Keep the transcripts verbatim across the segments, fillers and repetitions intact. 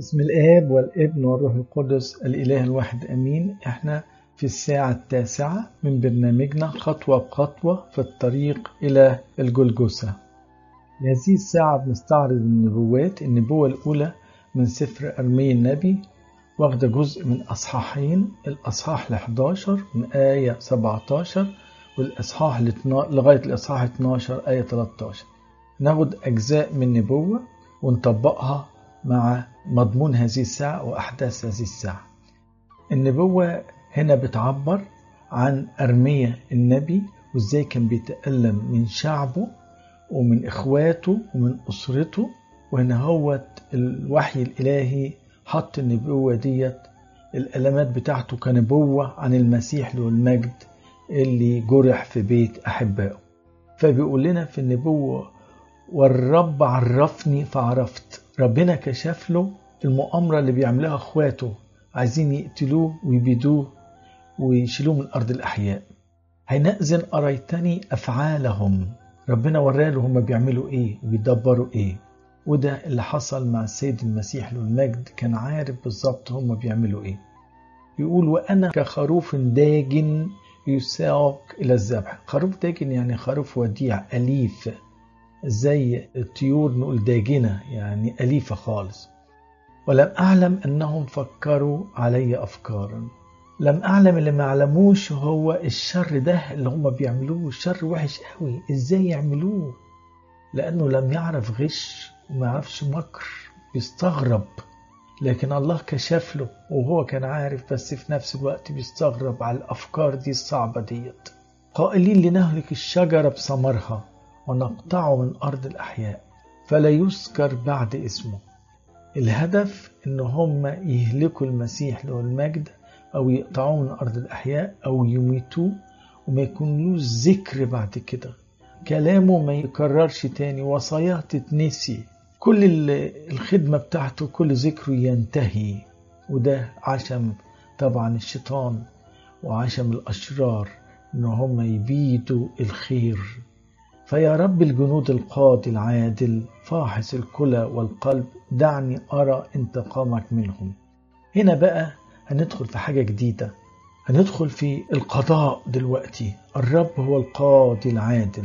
بسم الآب والابن والروح القدس الإله الواحد أمين. احنا في الساعة التاسعة من برنامجنا خطوة بخطوة في الطريق إلى الجلجثة. هذه الساعة بنستعرض النبوات. النبوة الأولى من سفر أرميا النبي واخدة جزء من أصحاحين، الأصحاح الحداشر من آية سبعتاشر والأصحاح لغاية الأصحاح اتناشر آية تلتاشر. ناخد أجزاء من نبوة ونطبقها مع مضمون هذه الساعة وأحداث هذه الساعة. النبوة هنا بتعبر عن أرميا النبي وإزاي كان بيتألم من شعبه ومن إخواته ومن أسرته، وهنا هو الوحي الإلهي حط النبوة ديت الألمات بتاعته كنبوة عن المسيح له المجد اللي جرح في بيت أحبائه. فبيقول لنا في النبوة: والرب عرفني فعرفت. ربنا كشف له المؤامرة اللي بيعملها اخواته، عايزين يقتلوه ويبيدوه ويشيلوه من أرض الأحياء. حينئذ أريتني أفعالهم. ربنا وراله هم بيعملوا إيه وبيدبروا إيه، وده اللي حصل مع السيد المسيح له المجد. كان عارف بالظبط هم بيعملوا إيه. يقول: وأنا كخروف داجن يساق إلى الذبح. خروف داجن يعني خروف وديع أليف، زي الطيور نقول داجنة يعني أليفة خالص. ولم أعلم أنهم فكروا علي أفكارا. لم أعلم اللي ما علموش هو الشر ده اللي هم بيعملوه. الشر وحش قوي، إزاي يعملوه؟ لأنه لم يعرف غش وما يعرفش مكر، بيستغرب. لكن الله كشف له وهو كان عارف، بس في نفس الوقت بيستغرب على الأفكار دي الصعبة ديت. قائلين: لنهلك الشجرة بثمرها ونقطعه من أرض الأحياء فلا يذكر بعد اسمه. الهدف إن هم يهلكوا المسيح له المجد أو يقطعوه من أرض الأحياء أو يميتوه وما يكونلوش ذكر بعد كده. كلامه ما يكررش تاني، وصاياه تتنسي، كل الخدمة بتاعته كل ذكره ينتهي. وده عشم طبعا الشيطان وعشم الأشرار إن هم يبيدوا الخير. فيا رب الجنود القاضي العادل فاحص الكلى والقلب، دعني أرى انتقامك منهم. هنا بقى هندخل في حاجة جديدة، هندخل في القضاء دلوقتي. الرب هو القاضي العادل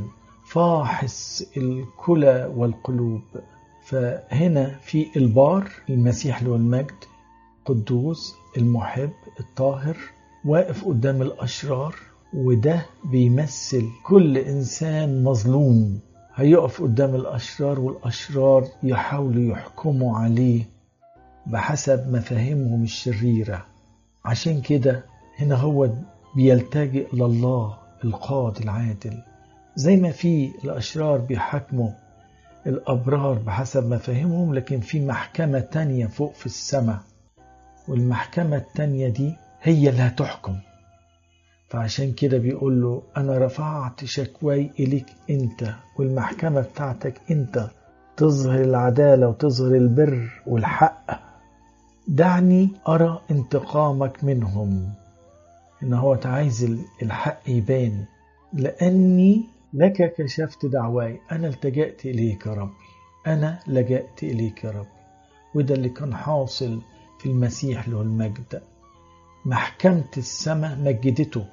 فاحص الكلى والقلوب. فهنا في البار المسيح له المجد قدوس المحب الطاهر واقف قدام الأشرار، وده بيمثل كل إنسان مظلوم هيقف قدام الأشرار، والأشرار يحاولوا يحكموا عليه بحسب مفاهيمهم الشريرة. عشان كده هنا هو بيلتجئ لله القاضي العادل. زي ما في الأشرار بيحكموا الأبرار بحسب مفاهيمهم، لكن في محكمة تانية فوق في السماء، والمحكمة التانية دي هي اللي هتحكم. فعشان كده بيقول له: أنا رفعت شكواي إليك أنت، والمحكمة بتاعتك أنت تظهر العدالة وتظهر البر والحق. دعني أرى انتقامك منهم. إن هو عايز الحق يبان، لأني لك كشفت دعواي. أنا التجأت إليك يا ربي، أنا لجأت إليك يا رب. وده اللي كان حاصل في المسيح له المجد. محكمة السماء مجدته،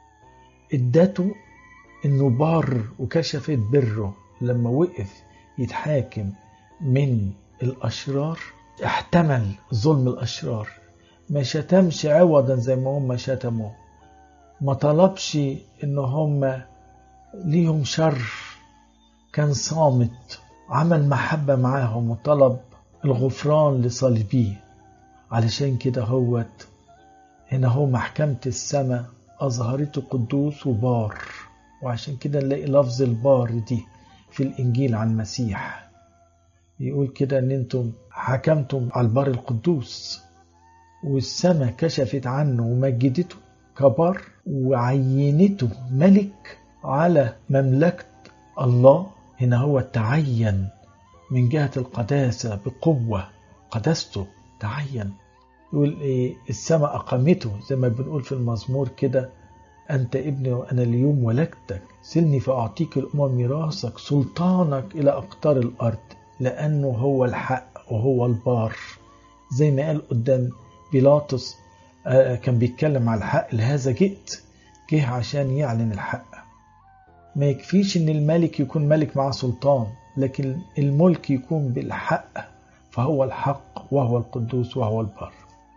ادته انه بار وكشفت بره. لما وقف يتحاكم من الاشرار احتمل ظلم الاشرار، ما شتمش عوضا زي ما هم شتموا، ما طلبش ان هم ليهم شر، كان صامت، عمل محبة معاهم وطلب الغفران لصليبيه. علشان كده هوت هنا هو محكمة السماء أظهرته قدوس وبار. وعشان كده نلاقي لفظ البار دي في الإنجيل عن المسيح. يقول كده أن أنتم حكمتم على البار القدوس، والسماء كشفت عنه ومجدته كبار وعينته ملك على مملكة الله. هنا هو تعين من جهة القداسة بقوة، قداسته تعين. يقول إيه؟ السماء أقامته، زي ما بنقول في المزمور كده: أنت ابني وأنا اليوم ولدتك، سلني فأعطيك الأمم ميراثك، سلطانك إلى أقطار الأرض. لأنه هو الحق وهو البار زي ما قال قدام بيلاطس كان بيتكلم على الحق، لهذا جئت، جه عشان يعلن الحق. ما يكفيش ان الملك يكون ملك مع سلطان، لكن الملك يكون بالحق، فهو الحق وهو القدوس وهو البر.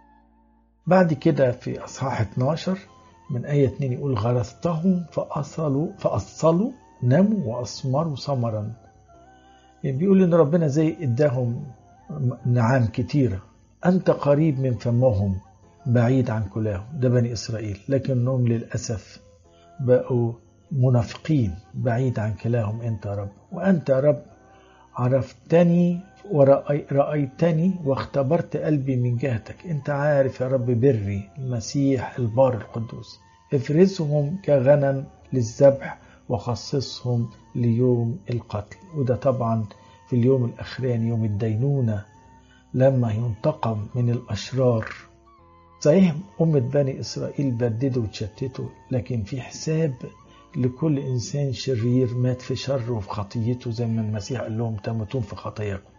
بعد كده في أصحاح اتناشر من آية اتنين يقول غرستهم فأصلوا فأصلوا نموا وأثمروا ثمرا. يعني بيقول إن ربنا زي إداهم نعام كتيرة. أنت قريب من فمهم بعيد عن كلاهم، ده بني إسرائيل، لكنهم للأسف بقوا منافقين بعيد عن كلاهم أنت يا رب. وأنت يا رب عرفتني ورأيتني واختبرت قلبي من جهتك. أنت عارف يا رب بري المسيح البار القدوس. افرزهم كغنم للذبح وخصصهم ليوم القتل. وده طبعا في اليوم الأخراني يوم الدينونة لما ينتقم من الأشرار. صحيح أمة بني إسرائيل بددوا وتشتتوا، لكن في حساب لكل إنسان شرير مات في شر وفي خطيته، زي ما المسيح قال لهم تموتون في خطاياكم.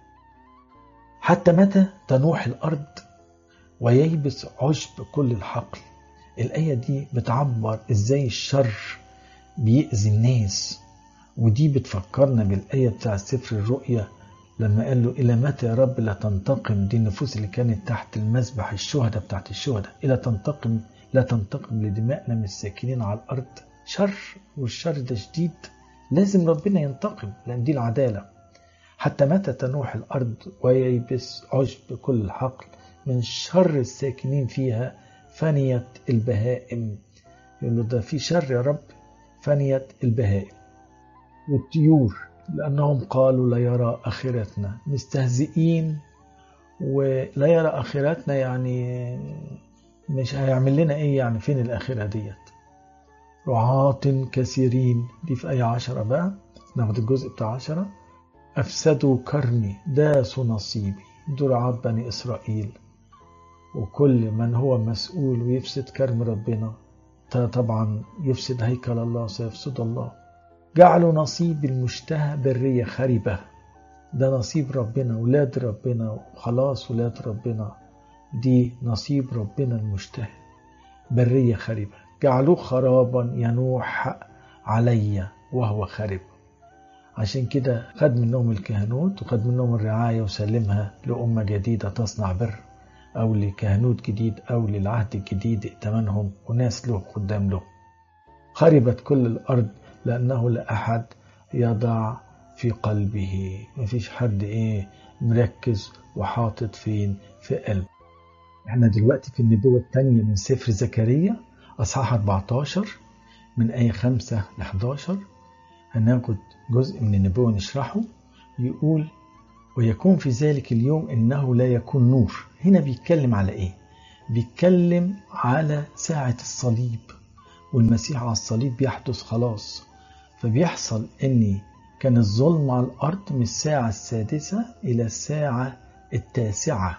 حتى متى تنوح الأرض وييبس عشب كل الحقل. الآية دي بتعبر إزاي الشر بيأذي الناس، ودي بتفكرنا بالآية بتاع سفر الرؤيا لما قال له إلى متى يا رب لا تنتقم؟ دي النفوس اللي كانت تحت المذبح، الشهداء بتاعت الشهداء، إلى تنتقم لا تنتقم لدمائنا من الساكنين على الأرض. شر، والشر ده شديد، لازم ربنا ينتقم لأن دي العدالة. حتى متى تنوح الأرض وييبس عشب كل الحقل، من شر الساكنين فيها فنيت البهائم. يقول له ده في شر يا رب، فنيت البهائم والطيور لأنهم قالوا لا يرى آخرتنا. مستهزئين ولا يرى آخرتنا، يعني مش هيعمل لنا إيه يعني؟ فين الآخرة ديت؟ رعاة كثيرين، دي في آية عشرة بقى، ناخد الجزء بتاع عشرة. أفسدوا كرمي داسوا نصيبي. دول رعاة بني إسرائيل، وكل من هو مسؤول ويفسد كرم ربنا طبعا يفسد هيكل الله، سيفسد الله. جعلوا نصيب المشتهى برية خربة. ده نصيب ربنا، ولاد ربنا، وخلاص ولاد ربنا، دي نصيب ربنا المشتهى برية خربة. جعلوه خرابا ينوح علي وهو خرب. عشان كده خد منهم الكهنوت وخد منهم الرعاية وسلمها لأمة جديدة تصنع بر، أو لكهنوت جديد أو للعهد الجديد ائتمنهم وناس له خدام له. خربت كل الأرض لأنه لا أحد يضع في قلبه. مفيش حد إيه مركز وحاطط فين في قلبه. احنا دلوقتي في النبوة الثانية من سفر زكريا أصحاح أربعتاشر من آية خمسة ل إحداشر. هناخد جزء من النبوة نشرحه. يقول ويكون في ذلك اليوم إنه لا يكون نور. هنا بيتكلم على إيه؟ بيتكلم على ساعة الصليب، والمسيح على الصليب بيحدث خلاص. فبيحصل إن كان الظلم على الأرض من الساعة السادسة إلى الساعة التاسعة.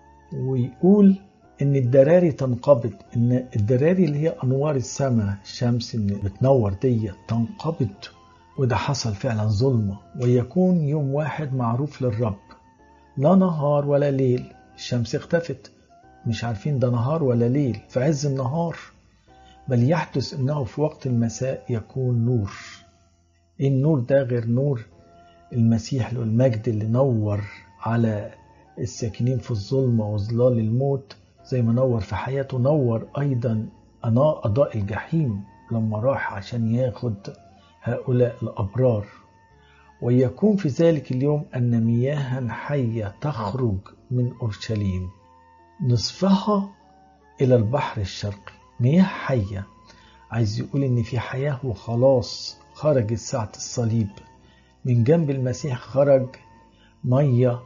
ويقول إن الدراري تنقبض، إن الدراري اللي هي أنوار السماء، الشمس اللي بتنور دي تنقبض. وده حصل فعلا ظلمة. ويكون يوم واحد معروف للرب، لا نهار ولا ليل. الشمس اختفت، مش عارفين ده نهار ولا ليل في عز النهار، بل يحدث إنه في وقت المساء يكون نور. إيه النور ده غير نور المسيح له المجد اللي نور على الساكنين في الظلمة وظلال الموت، زي ما نور في حياته نور أيضا أضاء الجحيم لما راح عشان ياخد هؤلاء الأبرار. ويكون في ذلك اليوم أن مياها حية تخرج من أورشليم نصفها إلى البحر الشرقي. مياه حية، عايز يقول إن في حياة وخلاص. خرجت ساعة الصليب من جنب المسيح، خرج مية،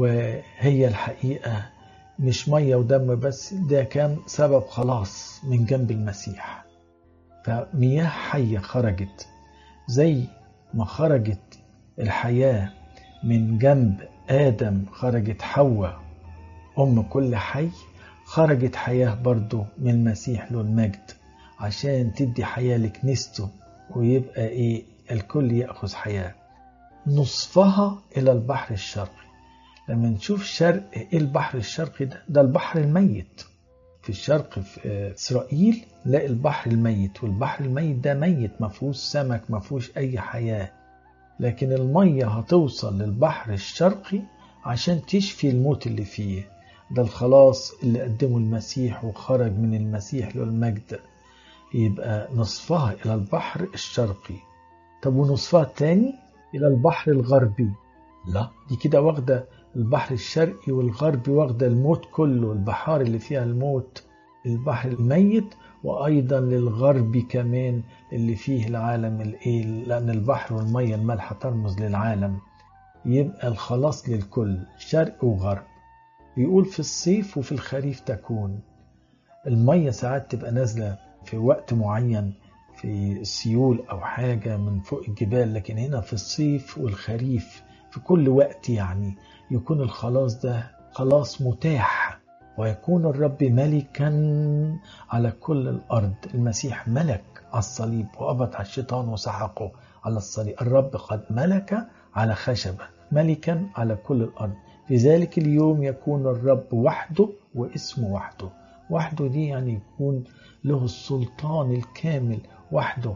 وهي الحقيقة مش مية ودم بس، ده كان سبب خلاص من جنب المسيح. فمياه حية خرجت، زي ما خرجت الحياة من جنب آدم، خرجت حواء أم كل حي، خرجت حياة برضو من المسيح له المجد عشان تدي حياة لكنيسته، ويبقى إيه الكل يأخذ حياة. نصفها إلى البحر الشرقي. لما نشوف شرق ايه البحر الشرقي ده ده البحر الميت. في الشرق في إسرائيل لاقي البحر الميت، والبحر الميت ده ميت ما فيهوش سمك ما فيهوش أي حياة، لكن المية هتوصل للبحر الشرقي عشان تشفي الموت اللي فيه. ده الخلاص اللي قدمه المسيح وخرج من المسيح له المجد. يبقى نصفها إلى البحر الشرقي. طب ونصفها التاني إلى البحر الغربي؟ لا، دي كده واخدة البحر الشرقي والغربي، واخدة الموت كله، البحار اللي فيها الموت، البحر الميت، وأيضا للغربي كمان اللي فيه العالم الإيه، لأن البحر والمية المالحة ترمز للعالم. يبقى الخلاص للكل شرق وغرب. بيقول في الصيف وفي الخريف تكون. المية ساعات تبقى نازلة في وقت معين في السيول أو حاجة من فوق الجبال، لكن هنا في الصيف والخريف في كل وقت يعني يكون الخلاص ده خلاص متاح. ويكون الرب ملكا على كل الأرض. المسيح ملك على الصليب وقبض على الشيطان وسحقه على الصليب. الرب قد ملك على خشبة، ملكا على كل الأرض. في ذلك اليوم يكون الرب وحده واسمه وحده. وحده دي يعني يكون له السلطان الكامل وحده.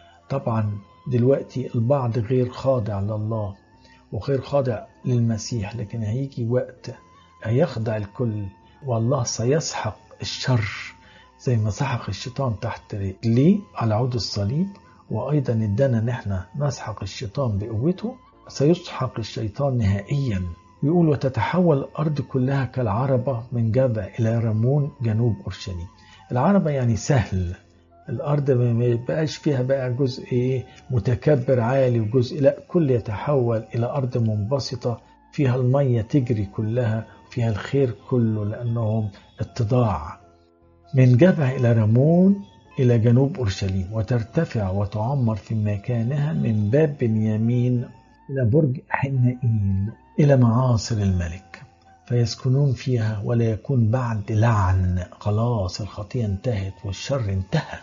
طبعا دلوقتي البعض غير خاضع لله وغير خاضع للمسيح، لكن هيجي وقت هيخضع الكل، والله سيسحق الشر زي ما سحق الشيطان تحت رجليه على عود الصليب. وأيضا ادانا نحن نسحق الشيطان بقوته. سيسحق الشيطان نهائيا. يقول وتتحول الأرض كلها كالعربة من جبع إلى رمون جنوب أورشليم. العربة يعني سهل، الأرض ما يبقاش فيها بقى جزء إيه متكبر عالي وجزء لا، كل يتحول إلى أرض منبسطة فيها المية تجري كلها، فيها الخير كله لأنهم اتضاع. من جبع إلى رمون إلى جنوب أورشليم، وترتفع وتعمر في مكانها من باب بنيامين إلى برج حنائيل إلى معاصر الملك، فيسكنون فيها ولا يكون بعد لعن. خلاص الخطيئة انتهت والشر انتهى،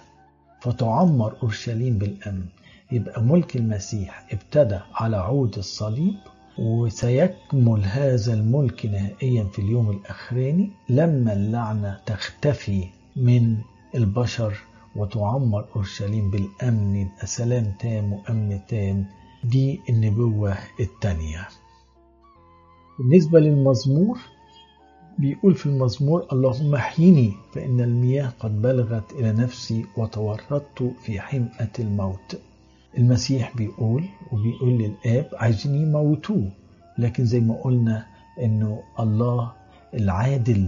فتعمر أورشليم بالأمن. يبقى ملك المسيح ابتدى على عود الصليب، وسيكمل هذا الملك نهائيا في اليوم الأخراني لما اللعنة تختفي من البشر وتعمر أورشليم بالأمن. يبقى سلام تام وأمن تام. دي النبوة الثانية. بالنسبة للمزمور بيقول في المزمور اللهم احيني فإن المياه قد بلغت إلى نفسي وتورطت في حمأة الموت. المسيح بيقول وبيقول للآب عايزين يموتوه، لكن زي ما قلنا إنه الله العادل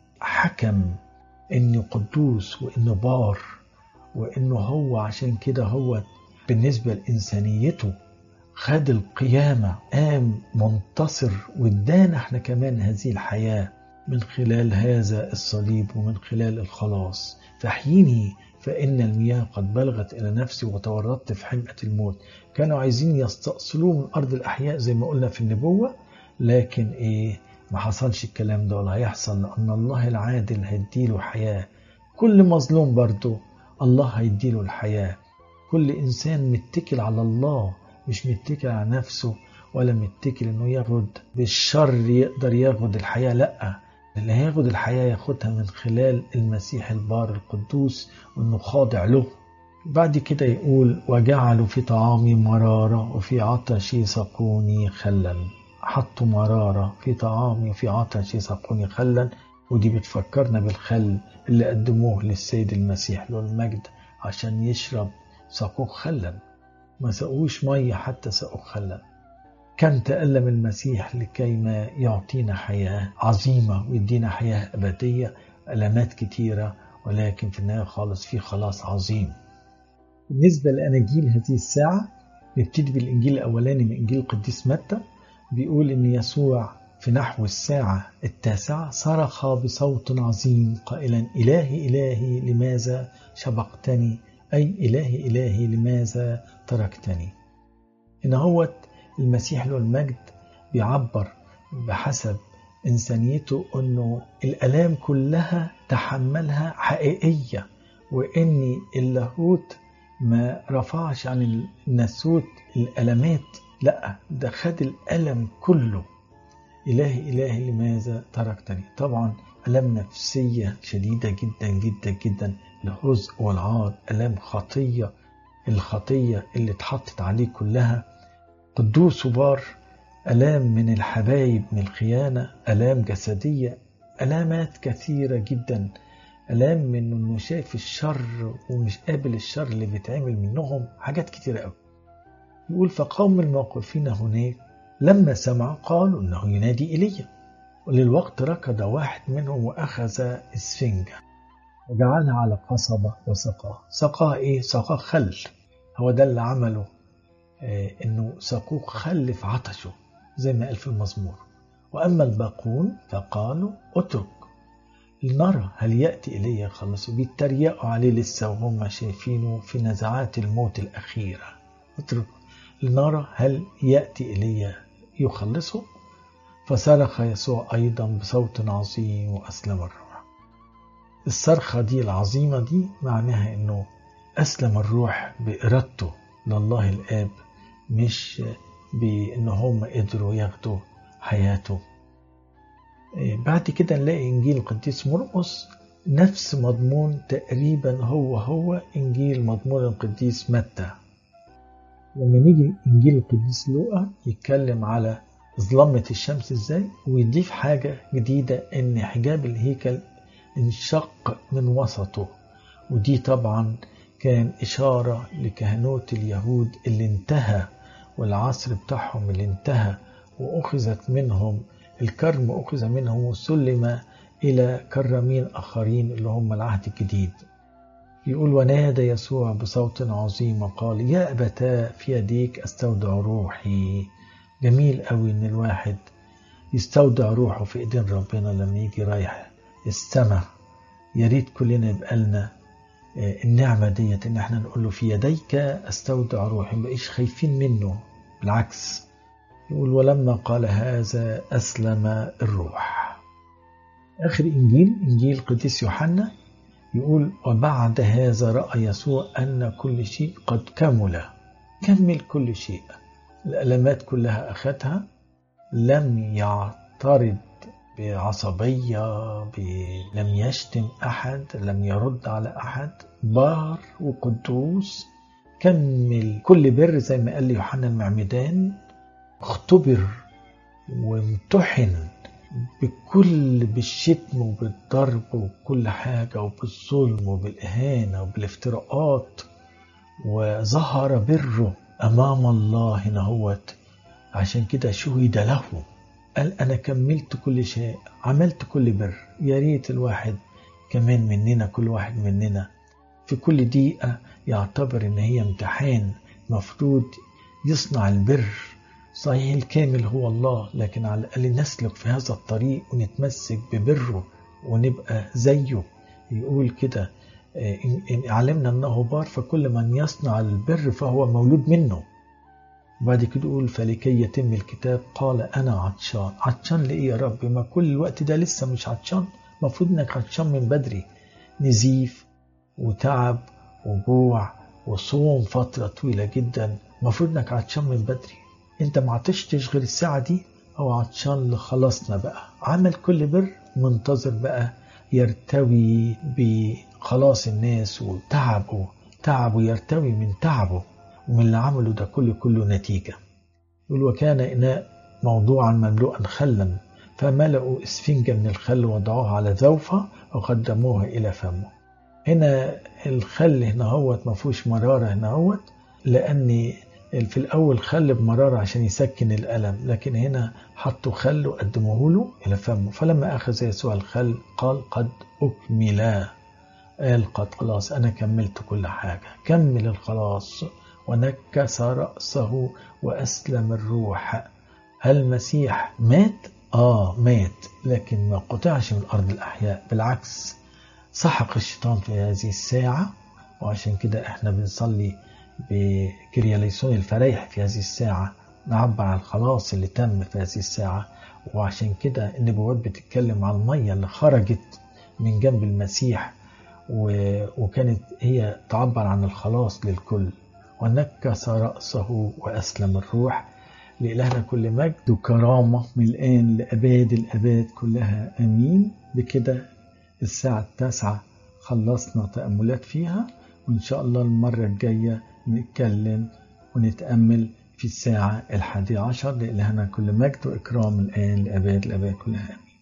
حكم إنه قدوس وإنه بار، وإنه هو عشان كده هو بالنسبة لإنسانيته خد القيامة، قام منتصر وادانا احنا كمان هذه الحياة من خلال هذا الصليب ومن خلال الخلاص. فاحيني فإن المياه قد بلغت إلى نفسي وتورطت في حمأة الموت. كانوا عايزين يستأصلوه من أرض الأحياء زي ما قلنا في النبوة، لكن إيه ما حصلش الكلام ده ولا هيحصل، لأن الله العادل هيديله حياة. كل مظلوم برضه الله هيديله الحياة. كل إنسان متكل على الله، مش متكل على نفسه ولا متكل إنه ياخد بالشر يقدر ياخد الحياة. لأ، اللي هياخد الحياة ياخدها من خلال المسيح البار القدوس وإنه خاضع له. بعد كده يقول وجعلوا في طعامي مرارة وفي عطشي سقوني خلا. حطوا مرارة في طعامي وفي عطشي سقوني خلا. ودي بتفكرنا بالخل اللي قدموه للسيد المسيح له المجد عشان يشرب، سقوه خلا، ما سقوش مية حتى سقوه خلا. كان تألم المسيح لكي ما يعطينا حياة عظيمة ويدينا حياة أبدية. ألمات كتيرة ولكن في النهاية خالص في خلاص عظيم. بالنسبة لأناجيل هذه الساعة نبتدي بالإنجيل الأولاني من إنجيل القديس متى. بيقول إن يسوع في نحو الساعة التاسعة صرخ بصوت عظيم قائلا إلهي إلهي لماذا شبقتني، أي إلهي إلهي لماذا تركتني. إن هو المسيح له المجد بيعبر بحسب إنسانيته أنه الآلام كلها تحملها حقيقية، وإن اللاهوت ما رفعش عن الناسوت الألمات، لا ده خد الألم كله. إلهي إلهي لماذا تركتني. طبعا ألم نفسية شديدة جدا جدا جدا، الهزء والعار، ألم خطية، الخطية اللي اتحطت عليه كلها. قدوس وبار، ألام من الحبايب، من الخيانة، ألام جسدية، ألامات كثيرة جدا، ألام من إنه شايف الشر ومش قابل الشر اللي بيتعمل منهم، حاجات كتيرة قوي. يقول فقوم الموقفين هناك لما سمعوا قالوا إنه ينادي إيليا، وللوقت ركض واحد منهم وأخذ إسفنجة وجعلها على قصبة وسقاه. سقاه إيه؟ سقاه خل. هو ده اللي عمله، آه إنه سقوه خل في عطشه زي ما قال في المزمور. وأما الباقون فقالوا اترك لنرى هل يأتي إليه يخلصه. بيتريقوا عليه لسه وهم شايفينه في نزعات الموت الأخيرة. اترك لنرى هل يأتي إليه يخلصه. فصرخ يسوع أيضا بصوت عظيم وأسلم الروح. الصرخة دي العظيمة دي معناها إنه أسلم الروح بإرادته لله الآب، مش بإنهم قدروا ياخدوا حياته. بعد كده نلاقي إنجيل القديس مرقس نفس مضمون تقريبا، هو هو إنجيل مضمون القديس متى. لما نيجي إنجيل القديس لوقا يتكلم على ظلمة الشمس إزاي، ويضيف حاجة جديدة إن حجاب الهيكل انشق من وسطه، ودي طبعا كان إشارة لكهنوت اليهود اللي انتهى، والعصر بتاعهم اللي انتهى، وأخذت منهم الكرم، أخذ منهم وسلم إلى كرمين آخرين اللي هم العهد الجديد. يقول ونادى يسوع بصوت عظيم وقال يا أبتاه في يديك أستودع روحي. جميل قوي إن الواحد يستودع روحه في إيدين ربنا لما يجي رايح السماء. يا ريت كلنا يبقى لنا النعمة ديت إن احنا نقول له في يديك أستودع روحي، ما بقيش خايفين منه، بالعكس. يقول ولما قال هذا أسلم الروح. آخر إنجيل إنجيل قديس يوحنا يقول وبعد هذا رأى يسوع أن كل شيء قد كمل. كمل كل شيء، الألمات كلها أخذها، لم يعترض بعصبية، لم يشتم أحد، لم يرد على أحد، بار وقدوس، كمل كل بر زي ما قال لي يوحنا المعمدان. اختبر وامتحن بكل بالشتم وبالضرب وكل حاجة، وبالظلم وبالإهانة وبالافتراءات، وظهر بره أمام الله نهوت. عشان كده شهد له، قال أنا كملت كل شيء، عملت كل بر. يا ريت الواحد كمان مننا، كل واحد مننا في كل دقيقة يعتبر إن هي امتحان، مفروض يصنع البر. صحيح الكامل هو الله، لكن على الأقل نسلك في هذا الطريق ونتمسك ببره ونبقى زيه. يقول كده إن علمنا أنه بار فكل من يصنع البر فهو مولود منه. وبعد كده يقول فلكي يتم الكتاب قال أنا عطشان. عطشان لإيه يا رب؟ ما كل الوقت ده لسه مش عطشان؟ مفروض إنك عطشان من بدري، نزيف وتعب وجوع وصوم فترة طويلة جدا، مفروض إنك عطشان من بدري. انت ما عطشتش غير الساعة دي، او عطشان لخلصنا بقى، عمل كل بر، منتظر بقى يرتوي بخلاص الناس وتعبه، تعبه يرتوي من تعبه ومن اللي عمله ده كله كله نتيجة. يقول وكان إناء موضوعا مملوءا خلا فملأوا اسفنجة من الخل وضعوها على ذوفة وقدموها إلى فمه. هنا الخل هنا هوت ما فيهوش مرارة هنا هوت، لأن في الأول خل بمرارة عشان يسكن الألم، لكن هنا حطوا خل وقدموه له إلى فمه. فلما أخذ يسوع الخل قال قد أكملا، قال قد خلاص أنا كملت كل حاجة، كمل الخلاص. ونكس رأسه وأسلم الروح. هل المسيح مات؟ آه مات، لكن ما قطعش من أرض الأحياء، بالعكس سحق الشيطان في هذه الساعة. وعشان كده احنا بنصلي بكرياليسون الفريح في هذه الساعة، نعبر عن الخلاص اللي تم في هذه الساعة. وعشان كده النبوات بتتكلم عن المية اللي خرجت من جنب المسيح، وكانت هي تعبر عن الخلاص للكل. ونكس رأسه وأسلم الروح. لإلهنا كل مجد وكرامة من الآن لأباد الأباد كلها آمين. بكده الساعة التاسعة خلصنا تأملات فيها، وإن شاء الله المرة الجاية نتكلم ونتأمل في الساعة الحادية عشر. لإلهنا كل مجد وإكرام الآن لأباد الأباد كلها آمين.